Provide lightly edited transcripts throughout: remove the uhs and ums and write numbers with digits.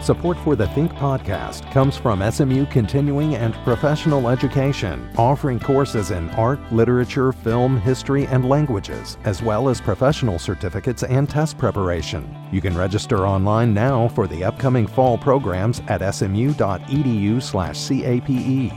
Support for the Think podcast comes from SMU Continuing and Professional Education, offering courses in art, literature, film, history, and languages, as well as professional certificates and test preparation. You can register online now for the upcoming fall programs at smu.edu/CAPE.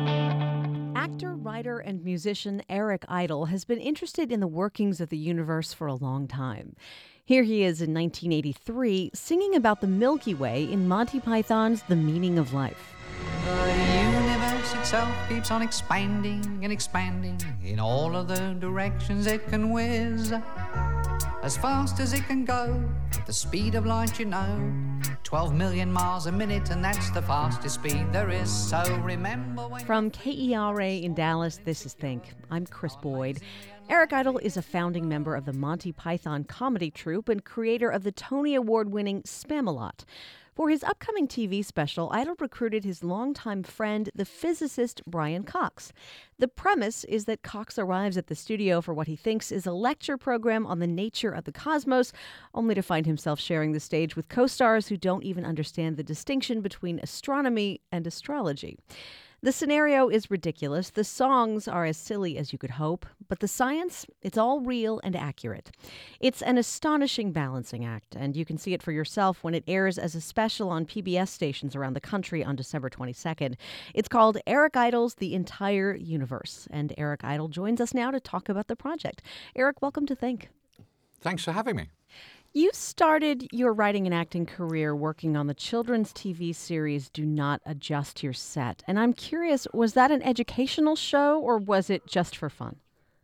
Actor, writer, and musician Eric Idle has been interested in the workings of the universe for a long time. Here he is in 1983 singing about the Milky Way in Monty Python's The Meaning of Life. The universe itself keeps on expanding and expanding in all of the directions it can whiz. As fast as it can go, at the speed of light, 12 million miles a minute, and that's the fastest speed there is. So remember when... From KERA in Dallas, this is Think. I'm Chris Boyd. Eric Idle is a founding member of the Monty Python comedy troupe and creator of the Tony Award-winning Spamalot. For his upcoming TV special, Idle recruited his longtime friend, the physicist Brian Cox. The premise is that Cox arrives at the studio for what he thinks is a lecture program on the nature of the cosmos, only to find himself sharing the stage with co-stars who don't even understand the distinction between astronomy and astrology. The scenario is ridiculous. The songs are as silly as you could hope, but the science, it's all real and accurate. It's an astonishing balancing act, and you can see it for yourself when it airs as a special on PBS stations around the country on December 22nd. It's called Eric Idle's The Entire Universe, and Eric Idle joins us now to talk about the project. Eric, welcome to Think. Thanks for having me. You started your writing and acting career working on the children's TV series Do Not Adjust Your Set. And I'm curious, was that an educational show or was it just for fun?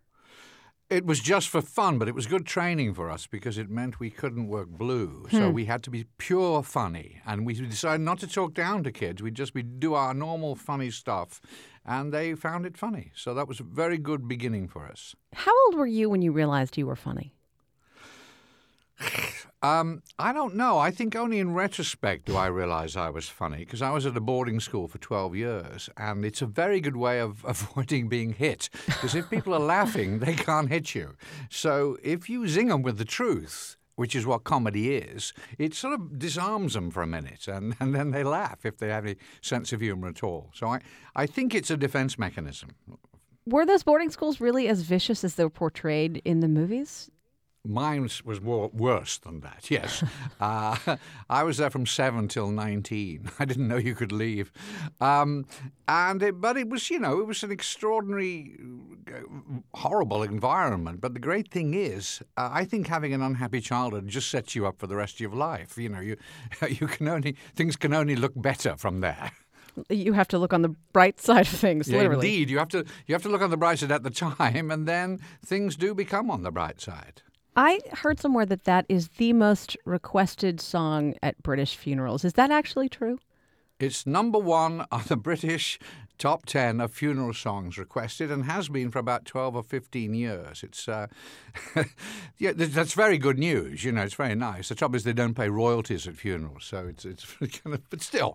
It was just for fun, but it was good training for us because it meant we couldn't work blue. So we had to be pure funny. And we decided not to talk down to kids. We'd do our normal funny stuff. And they found it funny. So that was a very good beginning for us. How old were you when you realized you were funny? I don't know. I think only in retrospect do I realize I was funny because I was at a boarding school for 12 years and it's a very good way of avoiding being hit because if people are laughing, they can't hit you. So if you zing them with the truth, which is what comedy is, it sort of disarms them for a minute and then they laugh if they have any sense of humor at all. So I think it's a defense mechanism. Were those boarding schools really as vicious as they were portrayed in the movies? Mine was worse than that, yes. I was there from 7 till 19. I didn't know you could leave. But it was, it was an extraordinary, horrible environment. But the great thing is, I think having an unhappy childhood just sets you up for the rest of your life. Things can only look better from there. You have to look on the bright side of things, literally. Indeed. You have to look on the bright side at the time, and then things do become on the bright side. I heard somewhere that is the most requested song at British funerals. Is that actually true? It's number one on the British top 10 of funeral songs requested and has been for about 12 or 15 years. It's that's very good news. It's very nice. The trouble is they don't pay royalties at funerals, so it's kind of, but still,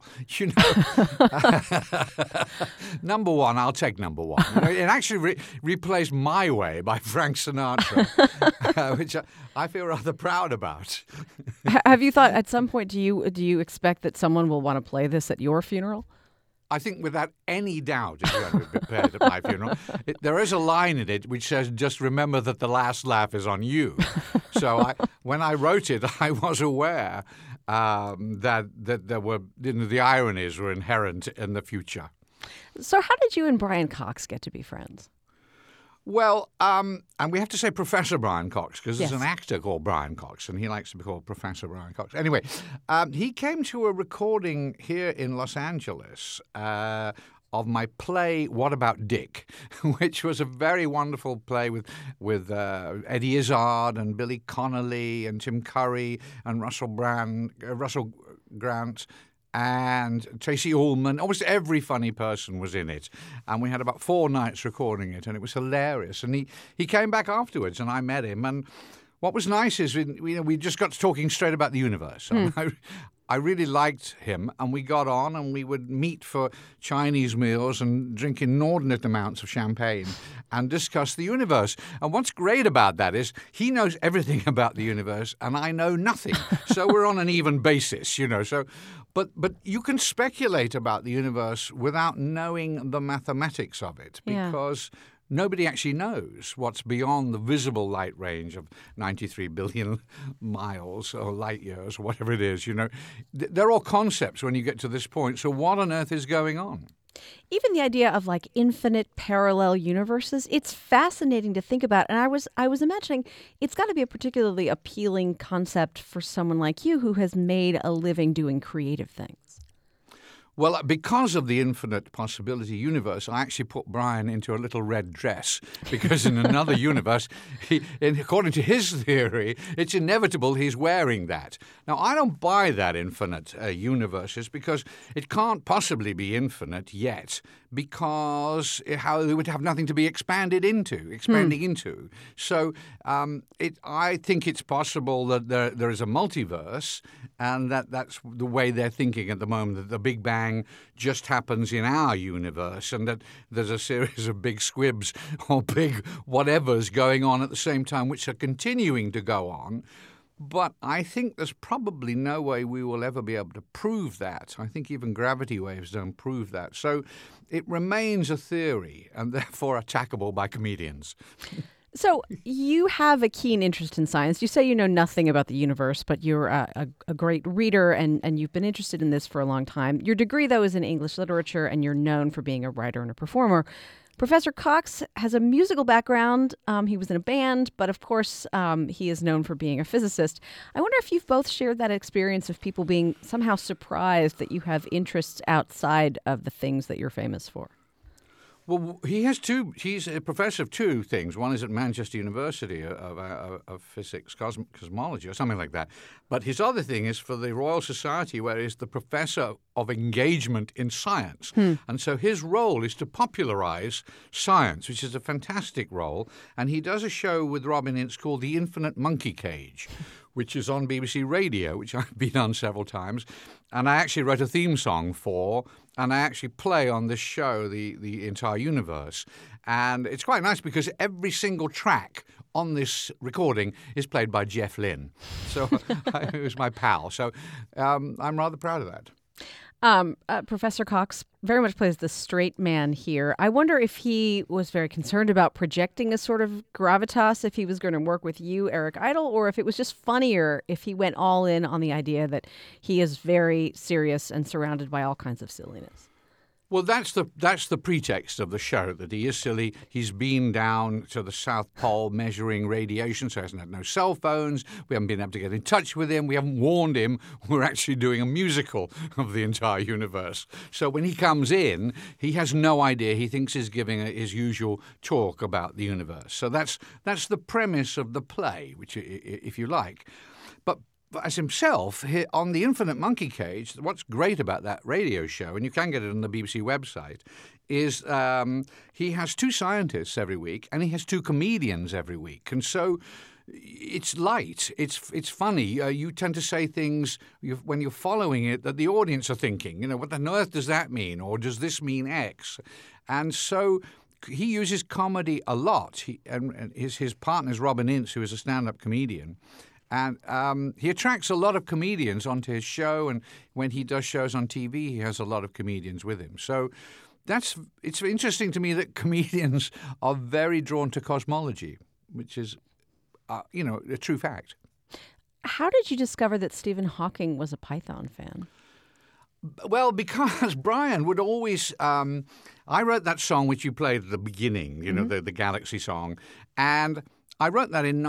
number one. I'll take number one. It actually replaced My Way by Frank Sinatra, which I feel rather proud about. Have you thought at some point, do you expect that someone will want to play this at your funeral? I think without any doubt it's going to be prepared at my funeral. There is a line in it which says, just remember that the last laugh is on you. So when I wrote it, I was aware that there were, the ironies were inherent in the future. So how did you and Brian Cox get to be friends? Well, and we have to say Professor Brian Cox because Yes. there's an actor called Brian Cox and he likes to be called Professor Brian Cox. Anyway, he came to a recording here in Los Angeles of my play What About Dick, which was a very wonderful play with Eddie Izzard and Billy Connolly and Tim Curry and Russell Grant and Tracy Ullman. Almost every funny person was in it. And we had about 4 nights recording it, and it was hilarious. And he came back afterwards, and I met him. And what was nice is we just got to talking straight about the universe. I really liked him, and we got on, and we would meet for Chinese meals and drink inordinate amounts of champagne and discuss the universe. And what's great about that is he knows everything about the universe, and I know nothing. So we're on an even basis, you know. But you can speculate about the universe without knowing the mathematics of it, because nobody actually knows what's beyond the visible light range of 93 billion miles or light years or whatever it is. You know, they're all concepts when you get to this point. So what on earth is going on? Even the idea of like infinite parallel universes, it's fascinating to think about. And I was imagining it's got to be a particularly appealing concept for someone like you who has made a living doing creative things. Well, because of the infinite possibility universe, I actually put Brian into a little red dress because in another universe, according to his theory, it's inevitable he's wearing that. Now, I don't buy that infinite universes because it can't possibly be infinite yet, because it would have nothing to be expanding into. So I think it's possible that there is a multiverse, and that's the way they're thinking at the moment, that the Big Bang just happens in our universe, and that there's a series of big squibs or big whatevers going on at the same time, which are continuing to go on. But I think there's probably no way we will ever be able to prove that. I think even gravity waves don't prove that. So it remains a theory, and therefore attackable by comedians. So you have a keen interest in science. You say you know nothing about the universe, but you're a great reader, and you've been interested in this for a long time. Your degree, though, is in English literature, and you're known for being a writer and a performer. Professor Cox has a musical background. He was in a band, but of course he is known for being a physicist. I wonder if you've both shared that experience of people being somehow surprised that you have interests outside of the things that you're famous for. Well, he's a professor of two things. One is at Manchester University of Physics, Cosmology, or something like that. But his other thing is for the Royal Society, where he's the professor of engagement in science. And so his role is to popularize science, which is a fantastic role. And he does a show with Robin Ince called The Infinite Monkey Cage, which is on BBC Radio, which I've been on several times. And I actually wrote a theme song for, and I actually play on this show, the entire universe. And it's quite nice because every single track on this recording is played by Jeff Lynne. So who's my pal. So I'm rather proud of that. Professor Cox very much plays the straight man here. I wonder if he was very concerned about projecting a sort of gravitas if he was going to work with you, Eric Idle, or if it was just funnier if he went all in on the idea that he is very serious and surrounded by all kinds of silliness. Well, that's the pretext of the show, that he is silly. He's been down to the South Pole measuring radiation, so he hasn't had no cell phones. We haven't been able to get in touch with him. We haven't warned him we're actually doing a musical of the entire universe. So when he comes in, he has no idea. He thinks he's giving his usual talk about the universe. So that's the premise of the play, which, if you like. But as himself, on The Infinite Monkey Cage, what's great about that radio show, and you can get it on the BBC website, is he has two scientists every week and he has two comedians every week. And so it's light, it's funny. You tend to say things when you're following it that the audience are thinking, you know, what on earth does that mean? Or does this mean X? And so he uses comedy a lot. And his partner is Robin Ince, who is a stand-up comedian. And he attracts a lot of comedians onto his show, and when he does shows on TV, he has a lot of comedians with him. So it's interesting to me that comedians are very drawn to cosmology, which is, a true fact. How did you discover that Stephen Hawking was a Python fan? Well, because Brian would always I wrote that song which you played at the beginning, the Galaxy song, and I wrote that in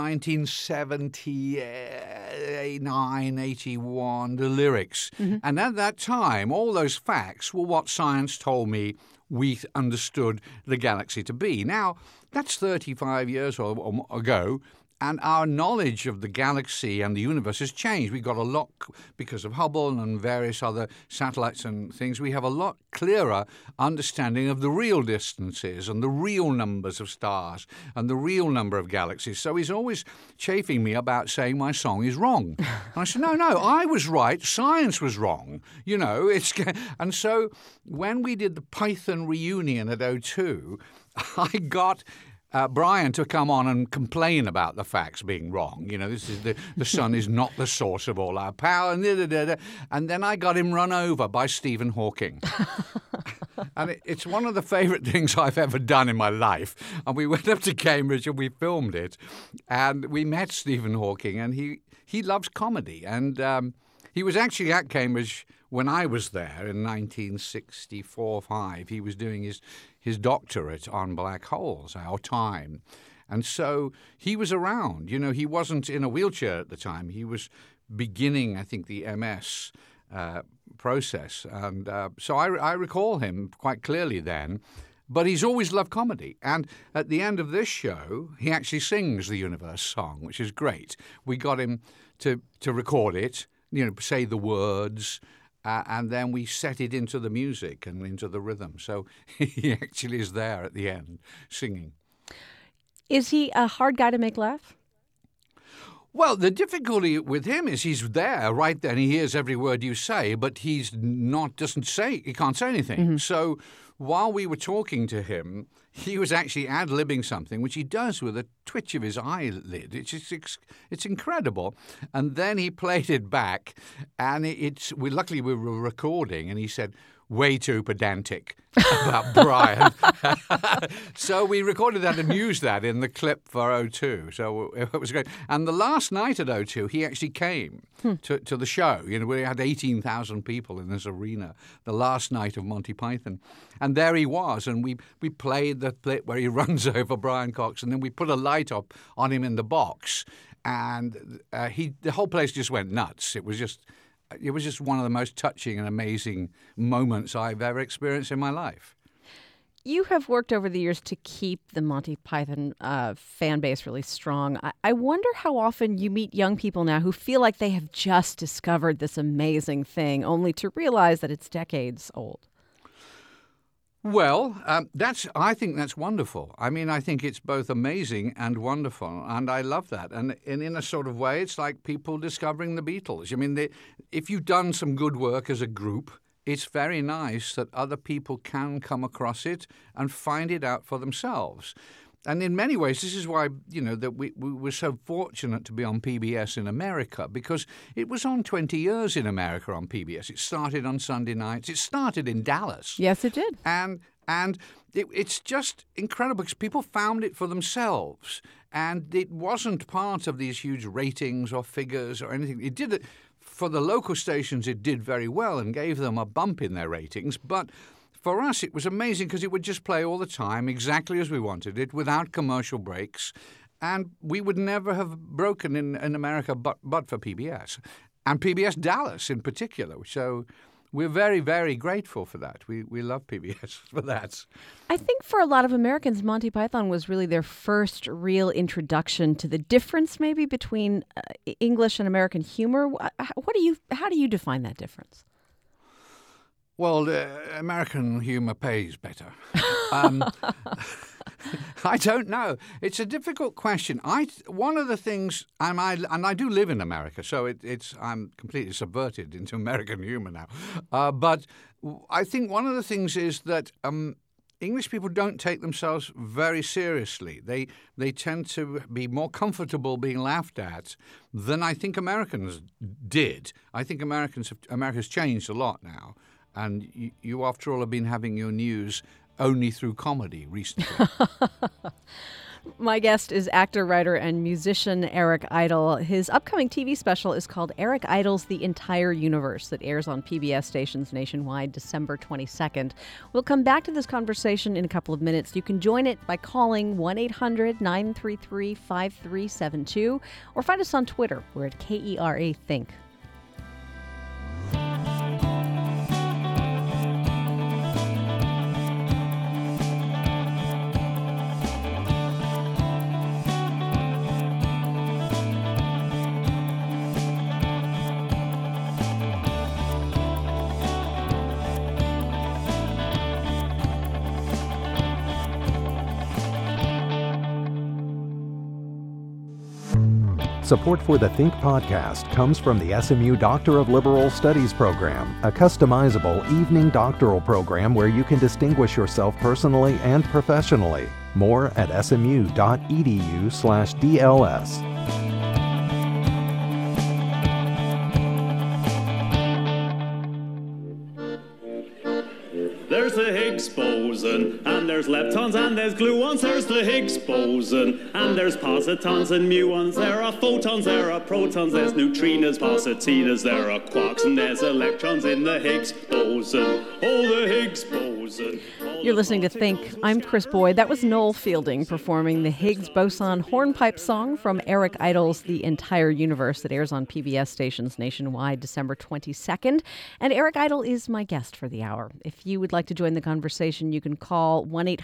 1979, 81, the lyrics. And at that time, all those facts were what science told me we understood the galaxy to be. Now, that's 35 years ago, our knowledge of the galaxy and the universe has changed. We've got a lot, because of Hubble and various other satellites and things, we have a lot clearer understanding of the real distances and the real numbers of stars and the real number of galaxies. So he's always chafing me about saying my song is wrong. And I said, no, I was right. Science was wrong. And so when we did the Python reunion at O2, I got Brian to come on and complain about the facts being wrong. This is the sun is not the source of all our power. And then I got him run over by Stephen Hawking. And it's one of the favourite things I've ever done in my life. And we went up to Cambridge and we filmed it. And we met Stephen Hawking, and he loves comedy. And he was actually at Cambridge when I was there in 1964-5. He was doing his doctorate on black holes, our time. And so he was around. He wasn't in a wheelchair at the time. He was beginning, I think, the MS process. And so I recall him quite clearly then. But he's always loved comedy. And at the end of this show, he actually sings the Universe song, which is great. We got him to record it, say the words, and then we set it into the music and into the rhythm. So he actually is there at the end singing. Is he a hard guy to make laugh? Well, the difficulty with him is he's there right then. He hears every word you say, but he can't say anything. Mm-hmm. So while we were talking to him, he was actually ad-libbing something, which he does with a twitch of his eyelid. It's incredible. And then he played it back, and luckily we were recording, and he said, way too pedantic about Brian. So we recorded that and used that in the clip for O2. So it was great. And the last night at O2, he actually came to the show. We had 18,000 people in this arena the last night of Monty Python. And there he was. And we played the clip where he runs over Brian Cox, and then we put a light up on him in the box. And the whole place just went nuts. It was just one of the most touching and amazing moments I've ever experienced in my life. You have worked over the years to keep the Monty Python fan base really strong. I wonder how often you meet young people now who feel like they have just discovered this amazing thing, only to realize that it's decades old. Well, I think that's wonderful. I mean, I think it's both amazing and wonderful, and I love that. And in a sort of way, it's like people discovering the Beatles. I mean, if you've done some good work as a group, it's very nice that other people can come across it and find it out for themselves. And in many ways, this is why, that we were so fortunate to be on PBS in America, because it was on 20 years in America on PBS. It started on Sunday nights. It started in Dallas. Yes, it did. And it's just incredible because people found it for themselves. And it wasn't part of these huge ratings or figures or anything. It did it for the local stations. It did very well and gave them a bump in their ratings. But for us, it was amazing because it would just play all the time, exactly as we wanted it, without commercial breaks. And we would never have broken in America but for PBS. And PBS Dallas in particular. So we're very, very grateful for that. We love PBS for that. I think for a lot of Americans, Monty Python was really their first real introduction to the difference maybe between English and American humor. How do you define that difference? Well, American humor pays better. I don't know. It's a difficult question. One of the things, and I do live in America, so I'm completely subverted into American humor now. But I think one of the things is that English people don't take themselves very seriously. They tend to be more comfortable being laughed at than I think Americans did. I think America's changed a lot now. And you, after all, have been having your news only through comedy recently. My guest is actor, writer, and musician Eric Idle. His upcoming TV special is called Eric Idle's The Entire Universe, that airs on PBS stations nationwide December 22nd. We'll come back to this conversation in a couple of minutes. You can join it by calling 1-800-933-5372 or find us on Twitter. We're at KERA Think. Support for the Think podcast comes from the SMU Doctor of Liberal Studies program, a customizable evening doctoral program where you can distinguish yourself personally and professionally. More at smu.edu/DLS. There's the Higgs boson, and there's leptons, and there's gluons. There's the Higgs boson, and there's positons and muons. There are photons, there are protons, there's neutrinos, positrinos, there are quarks, and there's electrons in the Higgs boson. Oh, the Higgs boson. You're listening to Think. I'm Chris Boyd. That was Noel Fielding performing the Higgs boson hornpipe song from Eric Idle's The Entire Universe that airs on PBS stations nationwide December 22nd. And Eric Idle is my guest for the hour. If you would like to join the conversation, you can call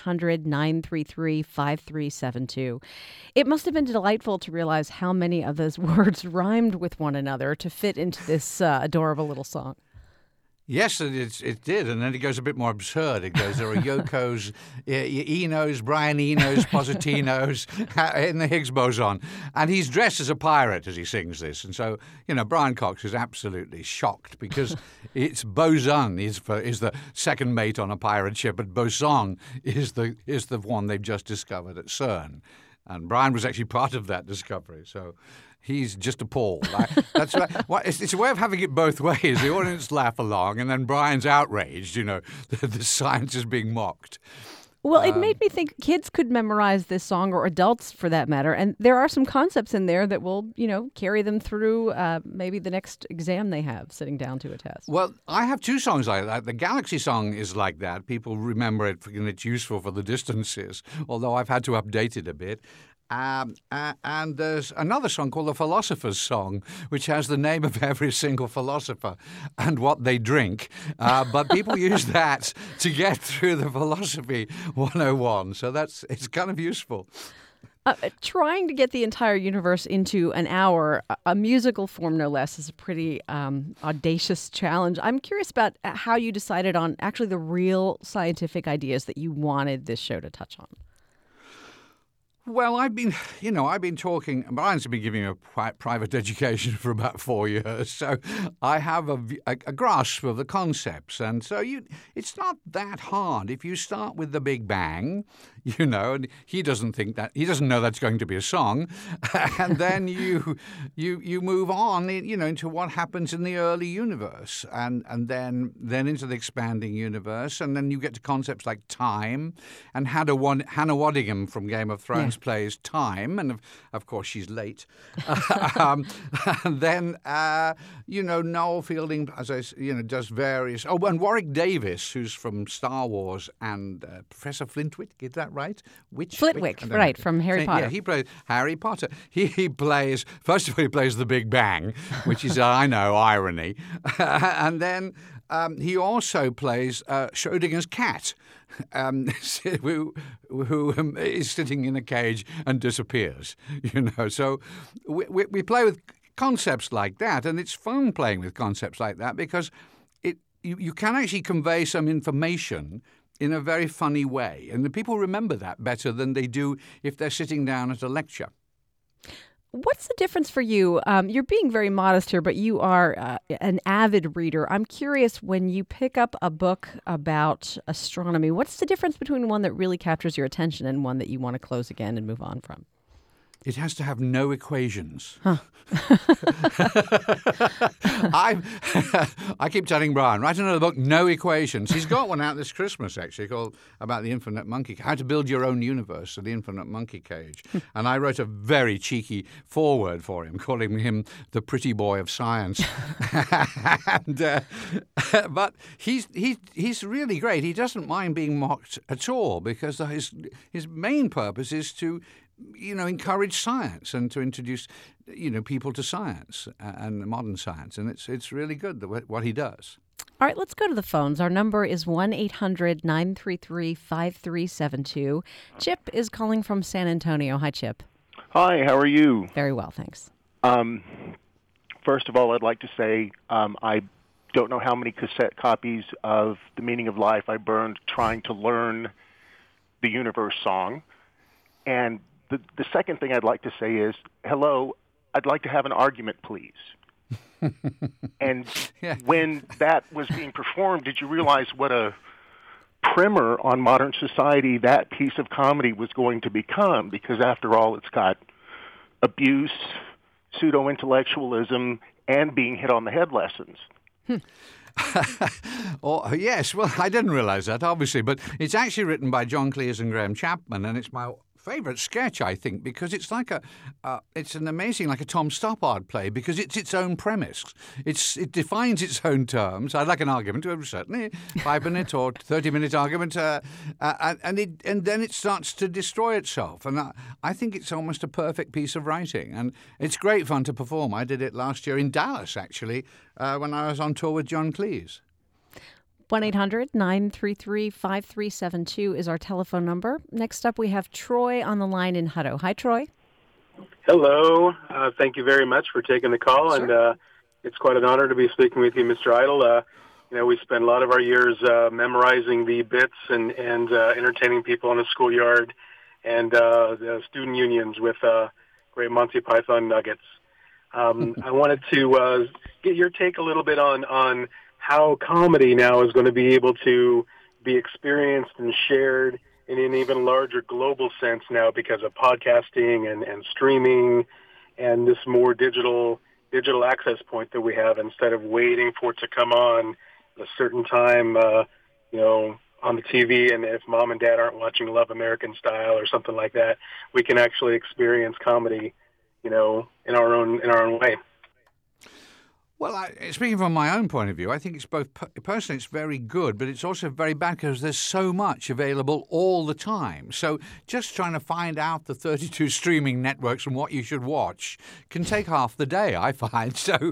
1-800-933-5372. It must have been delightful to realize how many of those words rhymed with one another to fit into this adorable little song. Yes, it did, and then it goes a bit more absurd. It goes, there are Yokos, Enos, Brian Enos, Positinos in the Higgs boson. And he's dressed as a pirate as he sings this. And so, Brian Cox is absolutely shocked because it's boson is the second mate on a pirate ship, but boson is the one they've just discovered at CERN. And Brian was actually part of that discovery, so he's just appalled. That's right. It's a way of having it both ways. The audience laugh along, and then Brian's outraged. The science is being mocked. Well, it made me think kids could memorize this song, or adults for that matter, and there are some concepts in there that will, carry them through maybe the next exam they have sitting down to a test. Well, I have two songs like that. The Galaxy song is like that. People remember it, and it's useful for the distances, although I've had to update it a bit. And there's another song called the Philosopher's Song, which has the name of every single philosopher and what they drink. But people use that to get through the Philosophy 101. So it's kind of useful. Trying to get the entire universe into an hour, a musical form no less, is a pretty audacious challenge. I'm curious about how you decided on actually the real scientific ideas that you wanted this show to touch on. Well, I've been talking. Brian's been giving me a private education for about 4 years, so I have a grasp of the concepts. And so it's not that hard if you start with the Big Bang, and he doesn't know that's going to be a song, and then you move on, into what happens in the early universe, and then into the expanding universe, and then you get to concepts like time, and Hannah Waddingham from Game of Thrones plays time, and of course she's late. And then Noel Fielding, does various. Oh, and Warwick Davis, who's from Star Wars, and Professor Flitwick, get that right? Flitwick, right, from Harry Potter. Yeah, he plays Harry Potter. He plays, first of all, he plays the Big Bang, which is, I know, irony. And then he also plays Schrodinger's cat, who is sitting in a cage and disappears. So we play with concepts like that, and it's fun playing with concepts like that because you can actually convey some information in a very funny way, and the people remember that better than they do if they're sitting down at a lecture. What's the difference for you? You're being very modest here, but you are an avid reader. I'm curious, when you pick up a book about astronomy, what's the difference between one that really captures your attention and one that you want to close again and move on from? It has to have no equations. Huh. I keep telling Brian, write another book, no equations. He's got one out this Christmas, actually, called about the infinite monkey, how to build your own universe, so the infinite monkey cage. And I wrote a very cheeky foreword for him, calling him the pretty boy of science. But he's really great. He doesn't mind being mocked at all because his main purpose is to encourage science and to introduce, people to science and modern science. And it's really good what he does. All right, let's go to the phones. Our number is 1-800-933-5372. Chip is calling from San Antonio. Hi, Chip. Hi, how are you? Very well, thanks. First of all, I'd like to say I don't know how many cassette copies of The Meaning of Life I burned trying to learn the Universe song. And the second thing I'd like to say is, hello, I'd like to have an argument, please. And when that was being performed, did you realize what a primer on modern society that piece of comedy was going to become? Because after all, it's got abuse, pseudo-intellectualism, and being hit on the head lessons. Oh, yes, well, I didn't realize that, obviously, but it's actually written by John Cleese and Graham Chapman, and it's my favorite sketch, I think, because it's like it's an amazing, like a Tom Stoppard play, because it's its own premise. It defines its own terms. I'd like an argument, certainly, 5-minute or 30-minute argument, and then it starts to destroy itself. And I think it's almost a perfect piece of writing, and it's great fun to perform. I did it last year in Dallas, actually, when I was on tour with John Cleese. 1-800-933-5372 is our telephone number. Next up, we have Troy on the line in Hutto. Hi, Troy. Hello. Thank you very much for taking the call, Sure. and it's quite an honor to be speaking with you, Mr. Idle. We spend a lot of our years memorizing the bits and entertaining people in the schoolyard and the student unions with great Monty Python nuggets. I wanted to get your take a little bit on how comedy now is going to be able to be experienced and shared in an even larger global sense now because of podcasting and streaming and this more digital access point that we have, instead of waiting for it to come on a certain time, on the TV. And if mom and dad aren't watching Love American Style or something like that, we can actually experience comedy, in our own way. Well, speaking from my own point of view, I think it's both, personally, it's very good, but it's also very bad because there's so much available all the time. So just trying to find out the 32 streaming networks and what you should watch can take half the day, I find. So,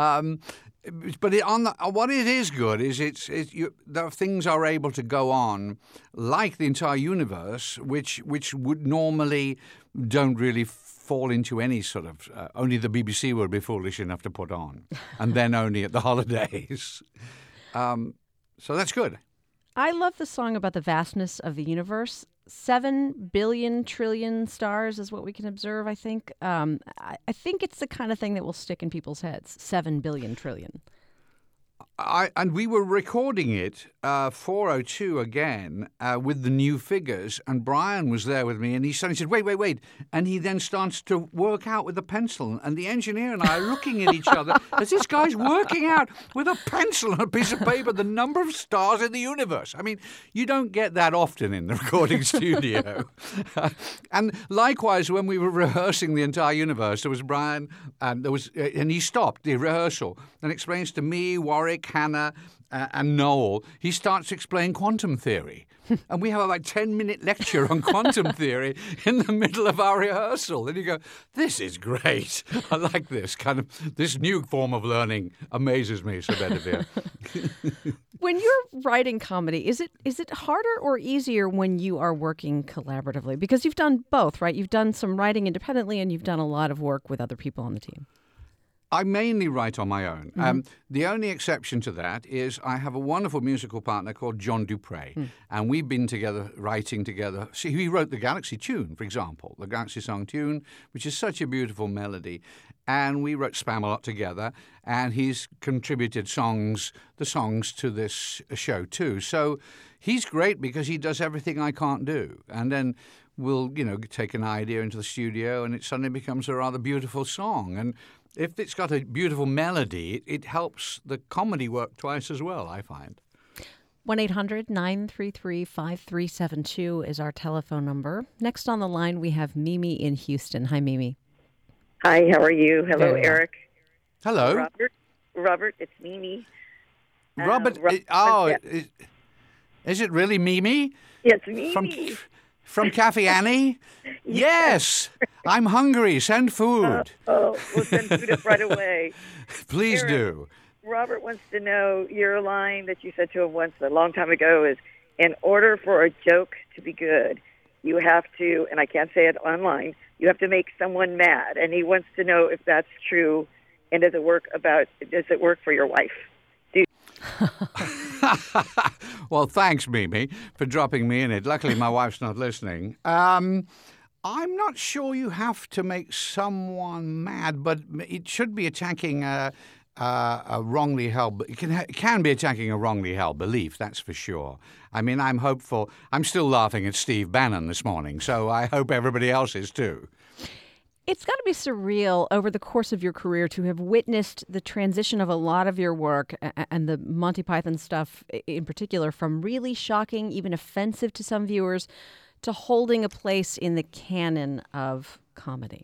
but what it is good is the things are able to go on like the entire universe, which would normally don't really fall into any sort of only the BBC would be foolish enough to put on, and then only at the holidays. So that's good. I love the song about the vastness of the universe. 7 billion trillion stars is what we can observe, I think. I think it's the kind of thing that will stick in people's heads. 7 billion trillion. And we were recording it 4:02 again with the new figures, and Brian was there with me, and he suddenly said, wait, and he then starts to work out with a pencil, and the engineer and I are looking at each other as this guy's working out with a pencil on a piece of paper the number of stars in the universe. I mean, you don't get that often in the recording studio. And likewise, when we were rehearsing the entire universe, there was Brian, and he stopped the rehearsal and explains to me, Warwick, Hannah, and Noel, he starts to explain quantum theory. And we have a 10-minute lecture on quantum theory in the middle of our rehearsal. And you go, this is great. I like this this new form of learning amazes me, Sir Bedivere. When you're writing comedy, is it harder or easier when you are working collaboratively? Because you've done both, right? You've done some writing independently, and you've done a lot of work with other people on the team. I mainly write on my own. Mm-hmm. The only exception to that is I have a wonderful musical partner called John Dupre, and we've been together, writing together. See, he wrote the Galaxy Tune, for example, the Galaxy Song Tune, which is such a beautiful melody. And we wrote Spamalot together, and he's contributed the songs to this show too. So he's great because he does everything I can't do. And then we'll, take an idea into the studio, and it suddenly becomes a rather beautiful song. And if it's got a beautiful melody, it helps the comedy work twice as well, I find. 1-800-933-5372 is our telephone number. Next on the line, we have Mimi in Houston. Hi, Mimi. Hi, how are you? Hello, Hey. Eric. Hello. Robert, it's Mimi. Robert, is it really Mimi? Yes, Mimi. From Cafe Annie? Yes. I'm hungry. Send food. We'll send food up right away. Please Eric, do. Robert wants to know, your line that you said to him once a long time ago is, in order for a joke to be good, you have to, and I can't say it online, you have to make someone mad. And he wants to know if that's true, and does it work for your wife? Well, thanks, Mimi, for dropping me in it. Luckily, my wife's not listening. I'm not sure you have to make someone mad, but it should be attacking a wrongly held. It can be attacking a wrongly held belief. That's for sure. I mean, I'm hopeful. I'm still laughing at Steve Bannon this morning, so I hope everybody else is too. It's got to be surreal over the course of your career to have witnessed the transition of a lot of your work and the Monty Python stuff in particular from really shocking, even offensive to some viewers, to holding a place in the canon of comedy.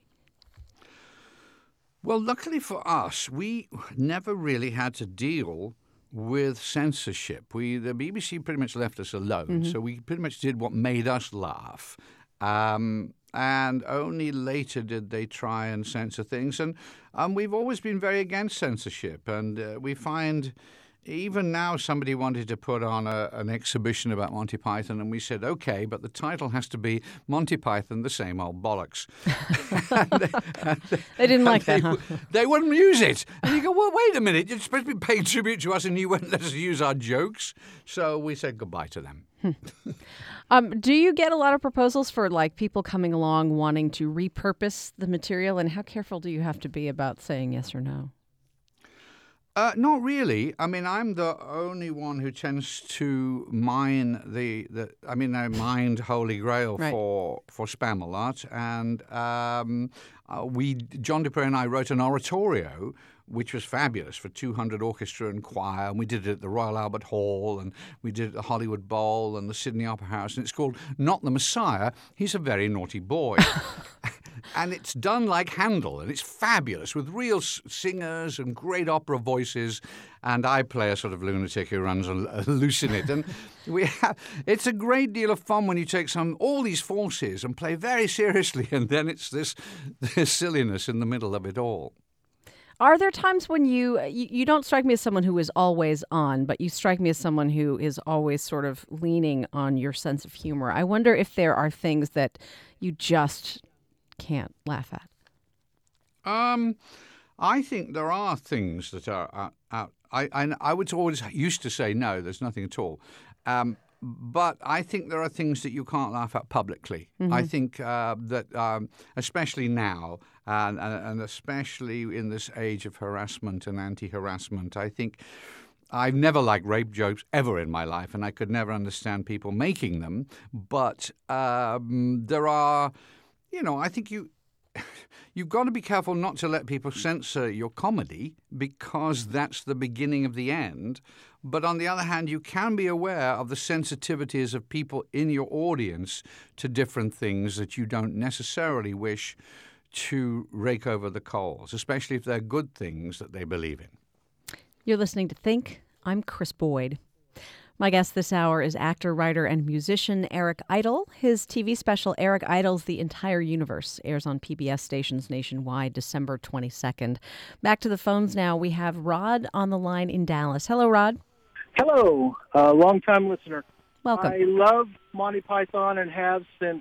Well, luckily for us, we never really had to deal with censorship. The BBC pretty much left us alone, so we pretty much did what made us laugh. And only later did they try and censor things. And we've always been very against censorship. And we find even now somebody wanted to put on an exhibition about Monty Python, and we said, okay, but the title has to be Monty Python, the Same Old Bollocks. They didn't like that, huh? They wouldn't use it. And you go, well, wait a minute, you're supposed to be paying tribute to us and you wouldn't let us use our jokes. So we said goodbye to them. Do you get a lot of proposals for like people coming along wanting to repurpose the material, and how careful do you have to be about saying yes or no? Not really. I mean, I'm the only one who tends to mine I mined Holy Grail right. for Spamalot, and John Dupre and I wrote an oratorio, which was fabulous, for 200 orchestra and choir, and we did it at the Royal Albert Hall, and we did it at the Hollywood Bowl and the Sydney Opera House, and it's called Not the Messiah, He's a Very Naughty Boy. And it's done like Handel, and it's fabulous, with real singers and great opera voices, and I play a sort of lunatic who runs loose in it. And it's a great deal of fun when you take all these forces and play very seriously, and then it's this silliness in the middle of it all. Are there times when you don't strike me as someone who is always on, but you strike me as someone who is always sort of leaning on your sense of humor? I wonder if there are things that you just can't laugh at. I think there are things that are out. I would always used to say no, there's nothing at all. But I think there are things that you can't laugh at publicly. Mm-hmm. I think that especially now, and especially in this age of harassment and anti-harassment, I think I've never liked rape jokes ever in my life, and I could never understand people making them. But there are, I think you've got to be careful not to let people censor your comedy, because that's the beginning of the end. But on the other hand, you can be aware of the sensitivities of people in your audience to different things that you don't necessarily wish to rake over the coals, especially if they're good things that they believe in. You're listening to Think. I'm Chris Boyd. My guest this hour is actor, writer, and musician Eric Idle. His TV special, Eric Idle's The Entire Universe, airs on PBS stations nationwide December 22nd. Back to the phones now. We have Rod on the line in Dallas. Hello, Rod. Hello, long-time listener. Welcome. I love Monty Python and have since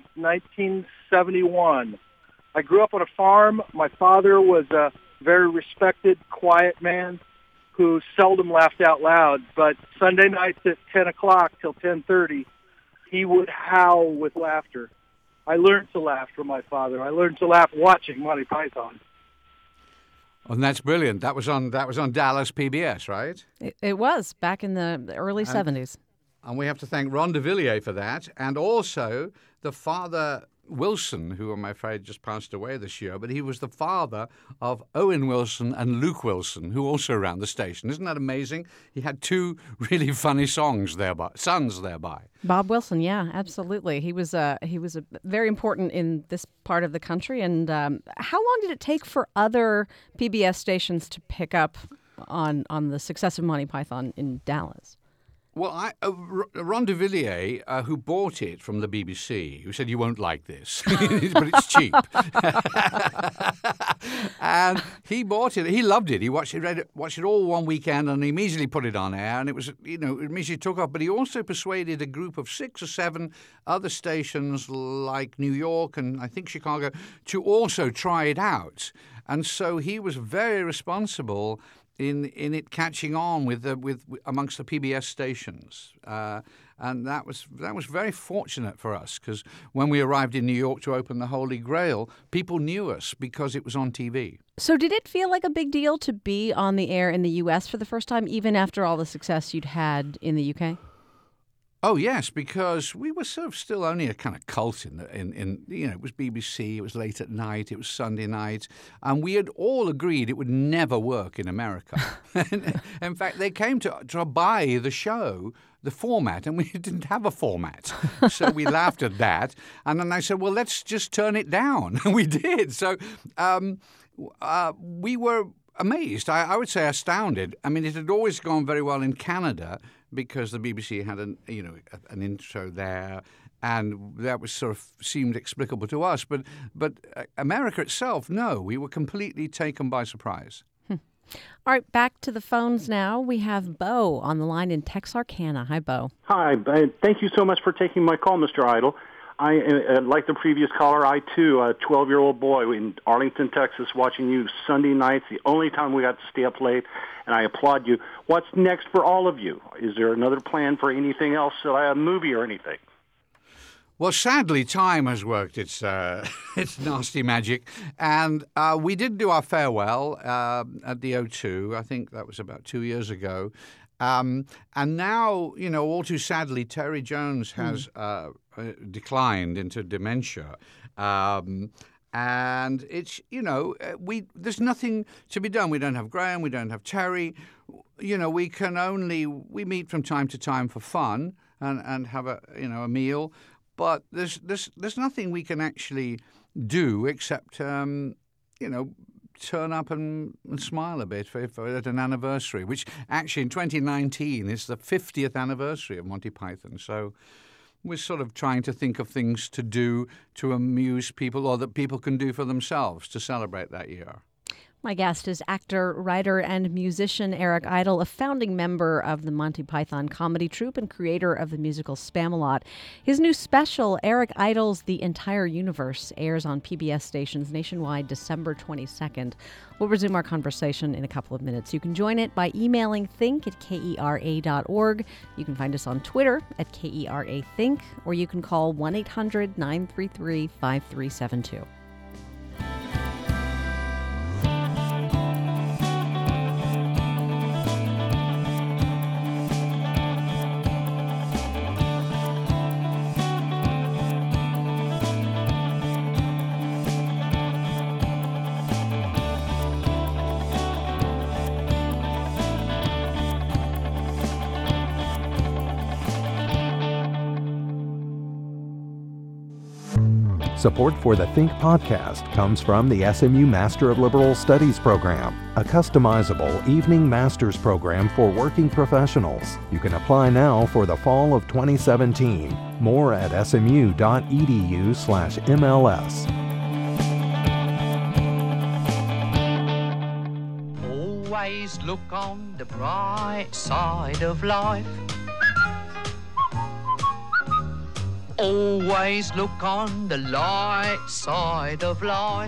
1971. I grew up on a farm. My father was a very respected, quiet man who seldom laughed out loud, but Sunday nights at 10 o'clock till 10:30, he would howl with laughter. I learned to laugh from my father. I learned to laugh watching Monty Python. And that's brilliant. That was on Dallas PBS, right? It was back in the early 70s. And we have to thank Ron de Villiers for that, and also the father Wilson, who I'm afraid just passed away this year, but he was the father of Owen Wilson and Luke Wilson, who also ran the station. Isn't that amazing? He had two really funny sons thereby. Bob Wilson, yeah, absolutely. He was very important in this part of the country. And how long did it take for other PBS stations to pick up on the success of Monty Python in Dallas? Well, Ron de Villiers, who bought it from the BBC, who said, you won't like this, but it's cheap. And he bought it. He loved it. He watched it all one weekend, and he immediately put it on air, and it was, it immediately took off. But he also persuaded a group of 6 or 7 other stations like New York and I think Chicago to also try it out. And so he was very responsible in it catching on with amongst the PBS stations, and that was very fortunate for us, because when we arrived in New York to open the Holy Grail, people knew us because it was on TV. So did it feel like a big deal to be on the air in the U.S. for the first time, even after all the success you'd had in the U.K.? Oh yes, because we were sort of still only a kind of cult in it was BBC, it was late at night, it was Sunday night, and we had all agreed it would never work in America. In fact, they came to buy the show, the format, and we didn't have a format, so we laughed at that. And then I said, well, let's just turn it down, and we did. So we were amazed. I would say astounded. I mean, it had always gone very well in Canada, because the BBC had an intro there, and that was sort of seemed explicable to us. But America itself, no, we were completely taken by surprise. All right, back to the phones now. We have Bo on the line in Texarkana. Hi, Bo. Hi, thank you so much for taking my call, Mr. Idol. I, like the previous caller, I too, a 12-year-old boy in Arlington, Texas, watching you Sunday nights, the only time we got to stay up late, and I applaud you. What's next for all of you? Is there another plan for anything else, a movie or anything? Well, sadly, time has worked its nasty magic, and we did do our farewell at the O2. I think that was about 2 years ago. And now, all too sadly, Terry Jones has declined into dementia. And it's, there's nothing to be done. We don't have Graham, we don't have Terry. We meet from time to time for fun and have a meal. But there's nothing we can actually do except, turn up and smile a bit at an anniversary, which actually in 2019 is the 50th anniversary of Monty Python. So we're sort of trying to think of things to do to amuse people, or that people can do for themselves to celebrate that year. My guest is actor, writer, and musician Eric Idle, a founding member of the Monty Python comedy troupe and creator of the musical Spamalot. His new special, Eric Idle's The Entire Universe, airs on PBS stations nationwide December 22nd. We'll resume our conversation in a couple of minutes. You can join it by emailing think@kera.org. You can find us on Twitter @KERAthink, or you can call 1-800-933-5372. Support for the Think podcast comes from the SMU Master of Liberal Studies program, a customizable evening master's program for working professionals. You can apply now for the fall of 2017. More at smu.edu/MLS. Always look on the bright side of life. Always look on the light side of life.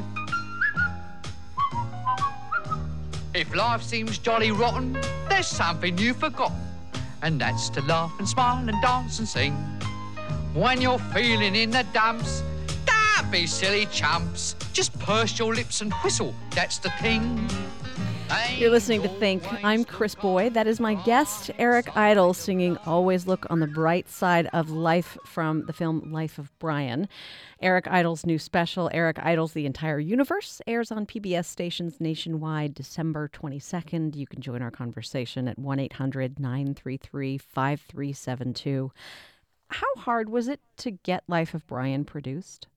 If life seems jolly rotten, there's something you've forgotten, and that's to laugh and smile and dance and sing. When you're feeling in the dumps, don't be silly chumps. Just purse your lips and whistle, that's the thing. You're listening to Think. I'm Chris Boyd. That is my guest, Eric Idle, singing Always Look on the Bright Side of Life from the film Life of Brian. Eric Idle's new special, Eric Idle's The Entire Universe, airs on PBS stations nationwide December 22nd. You can join our conversation at 1-800-933-5372. How hard was it to get Life of Brian produced?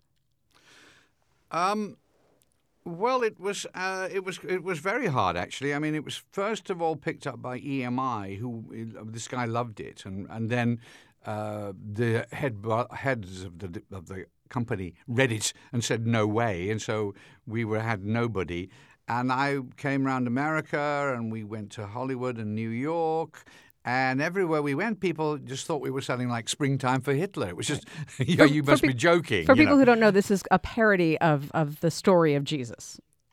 Well, it was very hard, actually. I mean, it was first of all picked up by EMI, who this guy loved it, and then the heads of the company read it and said no way, and so we had nobody. And I came around America, and we went to Hollywood and New York. And everywhere we went, people just thought we were sounding like Springtime for Hitler. It was just, you must be joking. For people who don't know, this is a parody of the story of Jesus.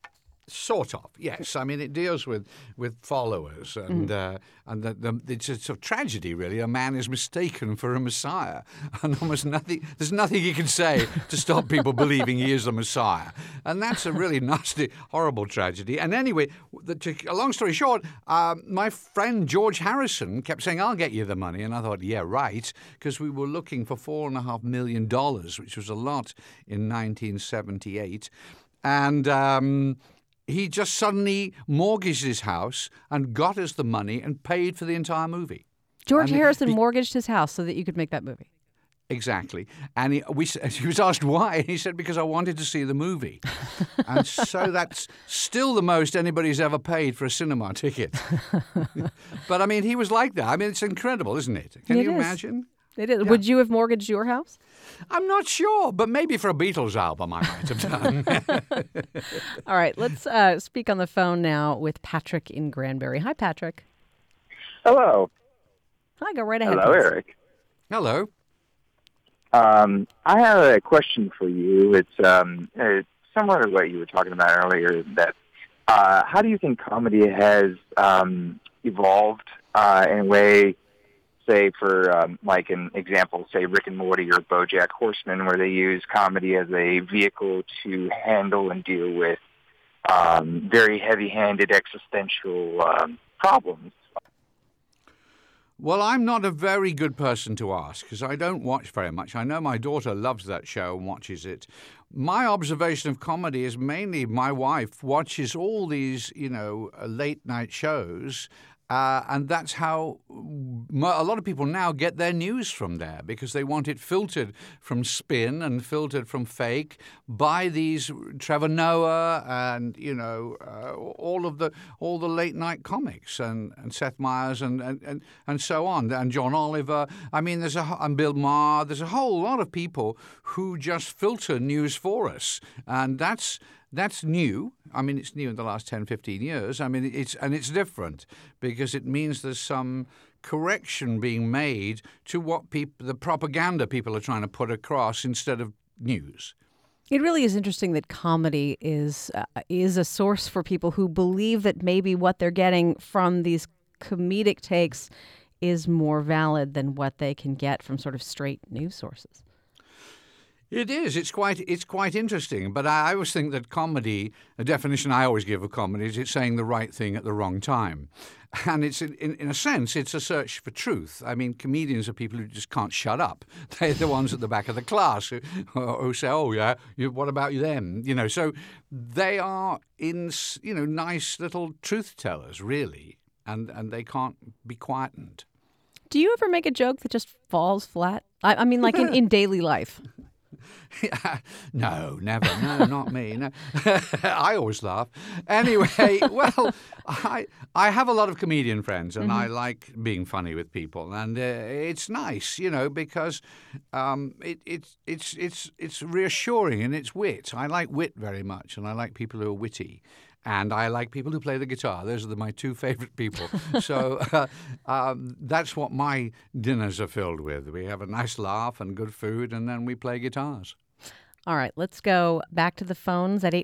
Sort of, yes. I mean, it deals with followers, and it's a sort of tragedy, really. A man is mistaken for a Messiah, and almost nothing. There's nothing he can say to stop people believing he is the Messiah, and that's a really nasty, horrible tragedy. And anyway, a long story short, my friend George Harrison kept saying, "I'll get you the money," and I thought, "Yeah, right," because we were looking for $4.5 million, which was a lot in 1978, and. He just suddenly mortgaged his house and got us the money and paid for the entire movie. George Harrison mortgaged his house so that you could make that movie. Exactly. And he was asked why, and he said, because I wanted to see the movie. And so that's still the most anybody's ever paid for a cinema ticket. But, I mean, he was like that. I mean, it's incredible, isn't it? Can you imagine? It is. Yeah. Would you have mortgaged your house? I'm not sure, but maybe for a Beatles album I might have done. All right, let's speak on the phone now with Patrick in Granbury. Hi, Patrick. Hello. Hi, go right ahead. Hello, please. Eric. Hello. I have a question for you. It's similar to what you were talking about earlier. That how do you think comedy has evolved in a way? Say for like an example, say Rick and Morty or BoJack Horseman, where they use comedy as a vehicle to handle and deal with very heavy-handed existential problems. Well, I'm not a very good person to ask because I don't watch very much. I know my daughter loves that show and watches it. My observation of comedy is mainly my wife watches all these, late-night shows. And that's how a lot of people now get their news from there because they want it filtered from spin and filtered from fake by these Trevor Noah and all the late night comics and Seth Meyers and so on, and John Oliver. I mean, and Bill Maher. There's a whole lot of people who just filter news for us, and that's new. I mean, it's new in the last 10, 15 years. I mean, it's different because it means there's some correction being made to what the propaganda people are trying to put across instead of news. It really is interesting that comedy is a source for people who believe that maybe what they're getting from these comedic takes is more valid than what they can get from sort of straight news sources. It is. It's quite interesting. But I always think that comedy, a definition I always give of comedy, is it's saying the right thing at the wrong time. And it's in a sense, it's a search for truth. I mean, comedians are people who just can't shut up. They're the ones at the back of the class who say, "Oh yeah, what about them?" So they are nice little truth tellers, really, and they can't be quietened. Do you ever make a joke that just falls flat? I mean, like in daily life. No, never. No, not me. No. I always laugh. Anyway, well, I have a lot of comedian friends, and I like being funny with people, and it's nice, because it's reassuring in its wit. I like wit very much, and I like people who are witty. And I like people who play the guitar. Those are my two favorite people. So that's what my dinners are filled with. We have a nice laugh and good food, and then we play guitars. All right, let's go back to the phones at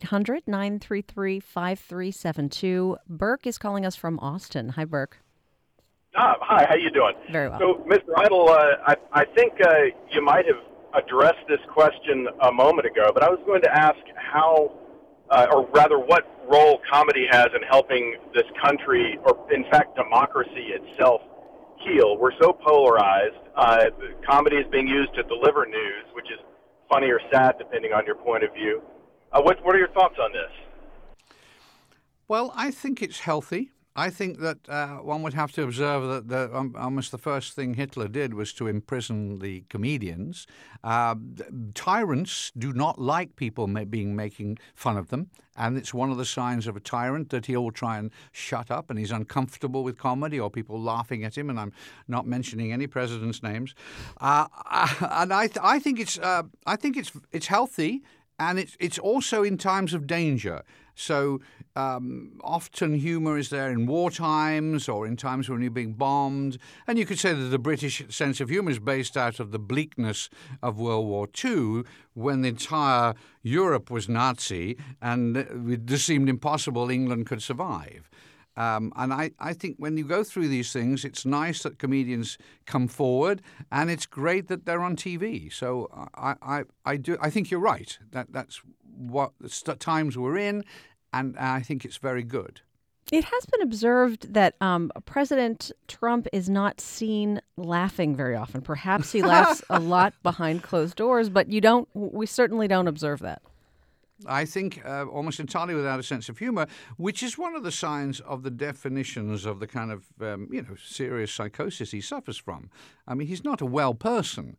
800-933-5372. Burke is calling us from Austin. Hi, Burke. Hi, how you doing? Very well. So, Mr. Idle, I think you might have addressed this question a moment ago, but I was going to ask how... or rather, what role comedy has in helping this country, or in fact, democracy itself, heal. We're so polarized. Comedy is being used to deliver news, which is funny or sad, depending on your point of view. What are your thoughts on this? Well, I think it's healthy. I think that one would have to observe that almost the first thing Hitler did was to imprison the comedians. Tyrants do not like people making fun of them, and it's one of the signs of a tyrant that he'll try and shut up, and he's uncomfortable with comedy or people laughing at him, and I'm not mentioning any presidents' names. And I think it's healthy. And it's also in times of danger. So often humour is there in war times or in times when you're being bombed. And you could say that the British sense of humour is based out of the bleakness of World War II, when the entire Europe was Nazi and it just seemed impossible England could survive. And I think when you go through these things, it's nice that comedians come forward, and it's great that they're on TV. So I think you're right. That's what the times we're in, and I think it's very good. It has been observed that President Trump is not seen laughing very often. Perhaps he laughs a lot behind closed doors, but we certainly don't observe that. I think almost entirely without a sense of humor, which is one of the signs of the definitions of the kind of serious psychosis he suffers from. I mean, he's not a well person,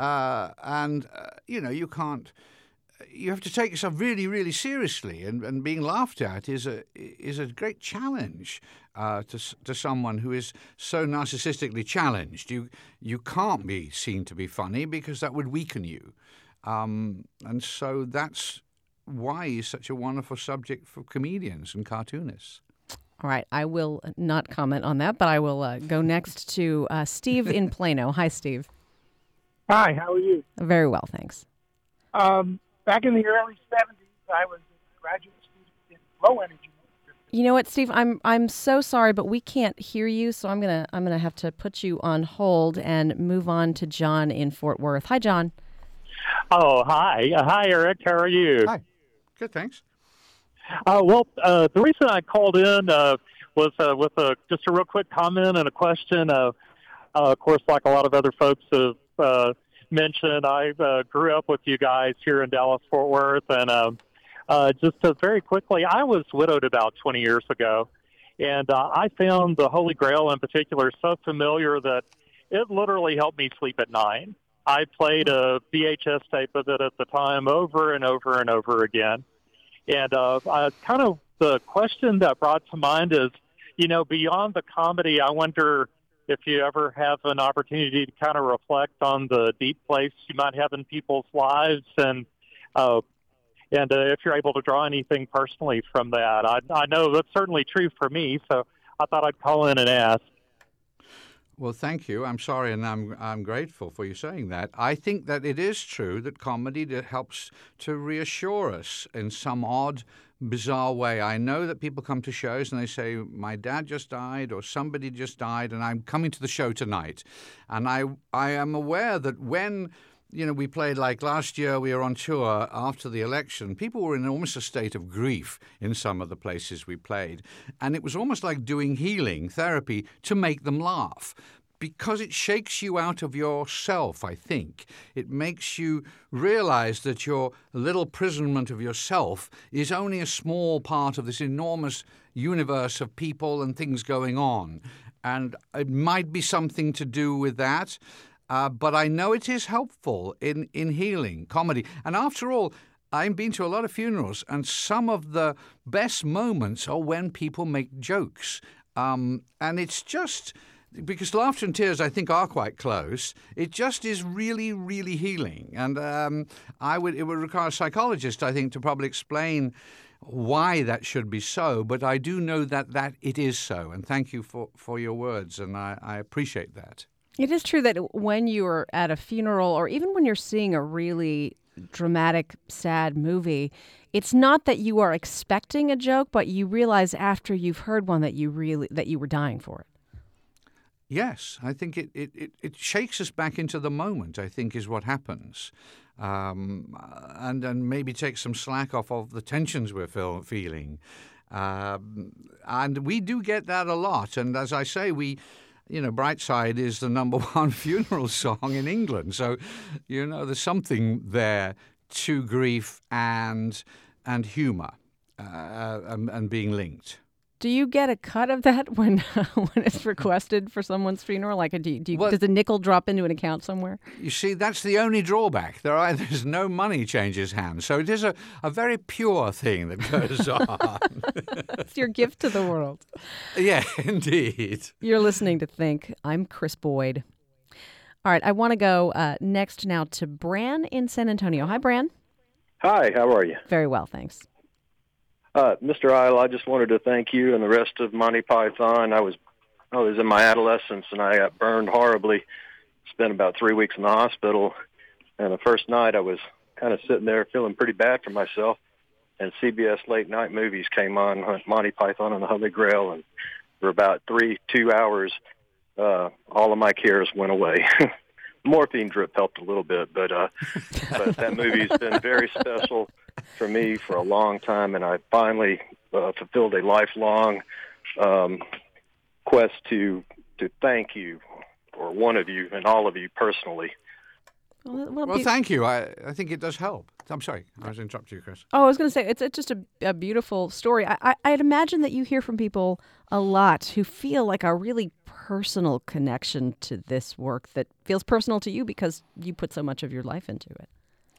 you can't. You have to take yourself really, really seriously, and being laughed at is a great challenge to someone who is so narcissistically challenged. You can't be seen to be funny because that would weaken you, and so that's why he's such a wonderful subject for comedians and cartoonists. All right, I will not comment on that, but I will go next to Steve in Plano. Hi, Steve. Hi, how are you? Very well, thanks. Back in the early 70s, I was a graduate student in low energy. You know what, Steve? I'm so sorry, but we can't hear you, so I'm gonna have to put you on hold and move on to John in Fort Worth. Hi, John. Oh, hi. Hi, Eric. How are you? Hi. Good, thanks. The reason I called in was with just a real quick comment and a question. Of course, like a lot of other folks have mentioned, I grew up with you guys here in Dallas-Fort Worth, and very quickly, I was widowed about 20 years ago, and I found the Holy Grail in particular so familiar that it literally helped me sleep at night. I played a VHS tape of it at the time over and over and over again. And kind of the question that brought to mind is, beyond the comedy, I wonder if you ever have an opportunity to kind of reflect on the deep place you might have in people's lives, and if you're able to draw anything personally from that. I know that's certainly true for me, so I thought I'd call in and ask. Well, thank you. I'm sorry, and I'm grateful for you saying that. I think that it is true that comedy helps to reassure us in some odd, bizarre way. I know that people come to shows and they say, my dad just died or somebody just died, and I'm coming to the show tonight. And I am aware that when we played, like last year, we were on tour after the election. People were in almost a state of grief in some of the places we played. And it was almost like doing healing therapy to make them laugh, because it shakes you out of yourself, I think. It makes you realize that your little imprisonment of yourself is only a small part of this enormous universe of people and things going on. And it might be something to do with that. But I know it is helpful in healing comedy. And after all, I've been to a lot of funerals, and some of the best moments are when people make jokes. And it's just because laughter and tears, I think, are quite close. It just is really, really healing. And it would require a psychologist, I think, to probably explain why that should be so. But I do know that it is so. And thank you for your words, and I appreciate that. It is true that when you're at a funeral, or even when you're seeing a really dramatic, sad movie, it's not that you are expecting a joke, but you realize after you've heard one that you were dying for it. Yes, I think it shakes us back into the moment, I think, is what happens. And maybe takes some slack off of the tensions we're feeling. And we do get that a lot. And as I say, Brightside is the #1 funeral song in England. So, there's something there to grief and humour and being linked. Do you get a cut of that when it's requested for someone's funeral? Like, does a nickel drop into an account somewhere? You see, that's the only drawback. There's no money changes hands. So it is a very pure thing that goes on. It's your gift to the world. Yeah, indeed. You're listening to Think. I'm Chris Boyd. All right, I want to go next now to Bran in San Antonio. Hi, Bran. Hi, how are you? Very well, thanks. Mr. Isle, I just wanted to thank you and the rest of Monty Python. I was in my adolescence, and I got burned horribly. Spent about 3 weeks in the hospital, and the first night I was kind of sitting there feeling pretty bad for myself, and CBS late night movies came on, Monty Python and the Holy Grail, and for about 2 hours, all of my cares went away. Morphine drip helped a little bit, but that movie's been very special for me for a long time, and I finally fulfilled a lifelong quest to thank you, or one of you, and all of you personally. Well, thank you. I think it does help. I'm sorry, I was interrupting you, Chris. Oh, I was going to say, it's just a beautiful story. I'd imagine that you hear from people a lot who feel like a really personal connection to this work that feels personal to you because you put so much of your life into it.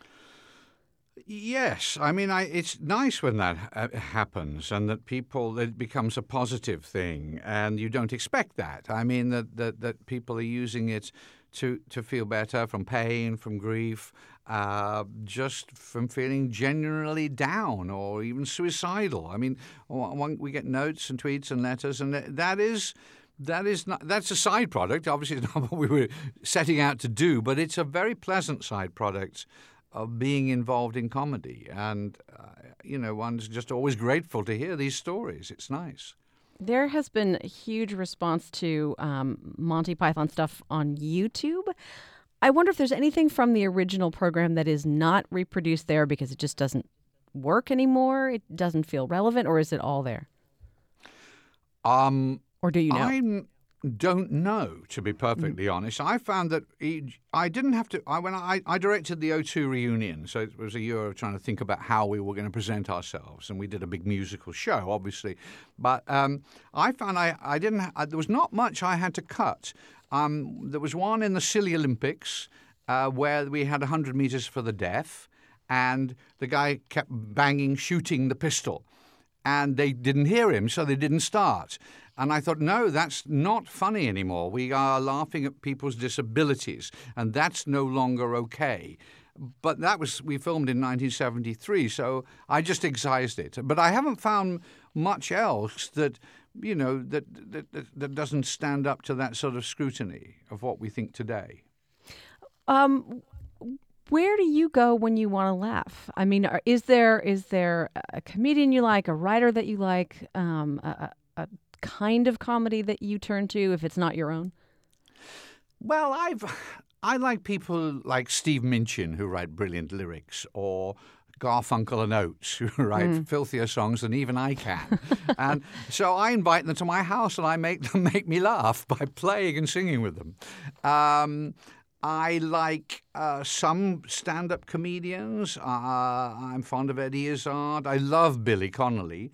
Yes, I mean, it's nice when that happens, and that it becomes a positive thing, and you don't expect that. I mean, that people are using it to feel better from pain, from grief, just from feeling generally down or even suicidal. I mean, we get notes and tweets and letters, and that's a side product. Obviously, it's not what we were setting out to do, but it's a very pleasant side product of being involved in comedy. And, one's just always grateful to hear these stories. It's nice. There has been a huge response to Monty Python stuff on YouTube. I wonder if there's anything from the original program that is not reproduced there because it just doesn't work anymore, it doesn't feel relevant, or is it all there? Or do you know? I don't know, to be perfectly honest. I found that I didn't have to. When I directed the O2 reunion, so it was a year of trying to think about how we were going to present ourselves, and we did a big musical show, obviously. But I found I didn't. There was not much I had to cut. There was one in the Silly Olympics where we had 100 meters for the deaf, and the guy kept shooting the pistol, and they didn't hear him, so they didn't start. And I thought, no, that's not funny anymore. We are laughing at people's disabilities, and that's no longer okay. But we filmed in 1973, so I just excised it. But I haven't found much else that doesn't stand up to that sort of scrutiny of what we think today. Where do you go when you want to laugh? I mean, is there a comedian you like, a writer that you like, a kind of comedy that you turn to if it's not your own? Well, I like people like Steve Minchin, who write brilliant lyrics, or Garfunkel and Oates, who write filthier songs than even I can. And so I invite them to my house, and I make them make me laugh by playing and singing with them. I like some stand-up comedians. I'm fond of Eddie Izzard. I love Billy Connolly.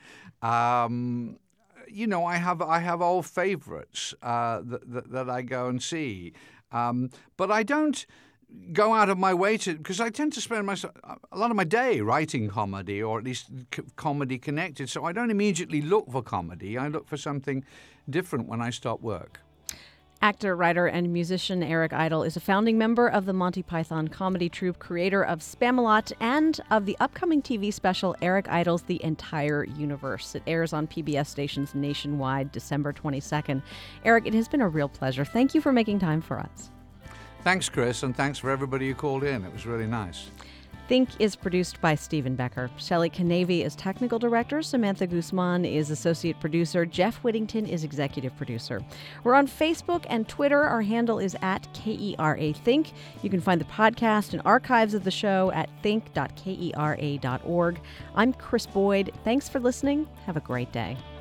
I have old favorites that I go and see. But I don't go out of my way because I tend to spend a lot of my day writing comedy, or at least comedy connected. So I don't immediately look for comedy. I look for something different when I stop work. Actor, writer, and musician Eric Idle is a founding member of the Monty Python comedy troupe, creator of Spamalot, and of the upcoming TV special Eric Idle's The Entire Universe. It airs on PBS stations nationwide December 22nd. Eric, it has been a real pleasure. Thank you for making time for us. Thanks, Chris, and thanks for everybody who called in. It was really nice. Think is produced by Stephen Becker. Shelley Canavy is technical director. Samantha Guzman is associate producer. Jeff Whittington is executive producer. We're on Facebook and Twitter. Our handle is @KERA Think. You can find the podcast and archives of the show at think.kera.org. I'm Chris Boyd. Thanks for listening. Have a great day.